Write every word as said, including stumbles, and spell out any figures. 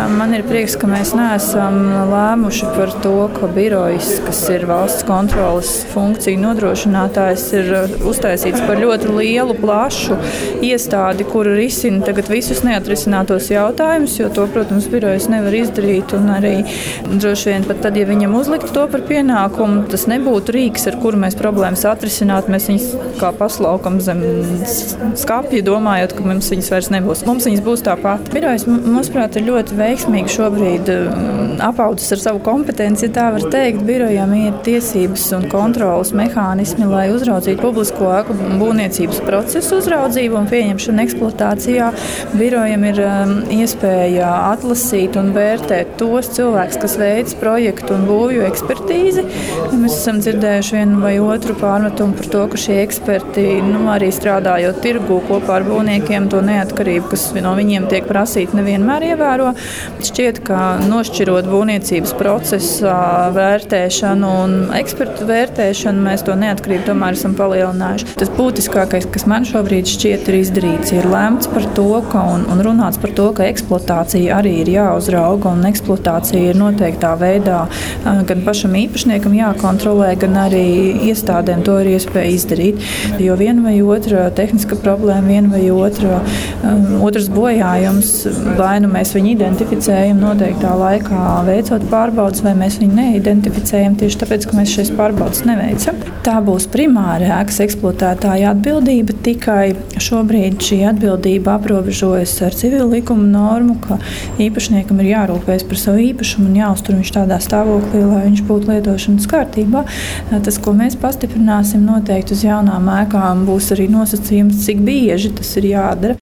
man ir prieks, ka mēs neesam lēmuši par to, ka birojas, kas ir valsts kontroles funkciju nodrošinātājs, ir uztaisīts par ļoti lielu, plašu iestādi, kura risina tagad visus neatrisinātos jautājumus, jo to, protams, birojas nevar izdarīt. Un arī droši vien pat tad, ja viņam uzlikt to par pienākumu, tas nebūtu rīks, ar kuru mēs problēmas atrisināt. Mēs viņus kā paslaukam zem skapja, domājot, ka mums viņas vairs nebūs. Mums viņas būs tāpat. Birojas, mūsuprāt, ir ļoti veiksmīgi šobrīd apaudzis ar savu kompetenci, ja tā var teikt. Birojām ir tiesības un kontrolas mehānismi, lai uzraudzītu publisko ēku būvniecības procesu uzraudzību un pieņemšanu eksploatācijā. Birojam ir um, iespēja atlasīt un vērtēt tos cilvēkus, kas veic projektu un būvju ekspertīzi. Mēs esam dzirdējuši vienu vai otru pārmetumu par to, ka šie eksperti, nu, arī strādājot tirgu kopā ar būvniekiem, to neatkarību, kas no viņiem tiek prasīta, nevienmēr ievēro. Šķiet, ka nošķirot būvniecības procesa vērtēšanu un ekspertu vērtēšanu, mēs to neatkarību tomēr esam palielinājuši. Tas būtiskākais, kas man šobrīd šķiet ir izdarīts, ir lemts par to, ka, un, un runāts par to, ka eksploatācija arī ir jāuzrauga un eksploatācija ir noteiktā veidā gan pašam īpašniekam jākontrolē, gan arī iestādēm to ir iespēja izdarīt. Jo viena vai otra tehniska problēma, viena vai otra, um, otrs bojājums, vai nu mēs viņu identificējam noteiktā laikā veicot pārbaudas, vai mēs viņu neidentificējam tieši tāpēc, ka mēs šīs pārbaudas neveicam. Tā būs primāra ēkas eksploatētāja atbildība, tikai šobrīd šī atbildība aprobežojas ar civilu likumu normu, ka īpašniekam ir jārūpējas par savu īpašumu un jāuztur viņš tādā stāvoklī, lai viņš būtu lietošanas kārtībā. Tas, ko mēs pastiprināsim noteikti uz jaunām ēkām, būs arī nosacījums, cik bieži tas ir jādara.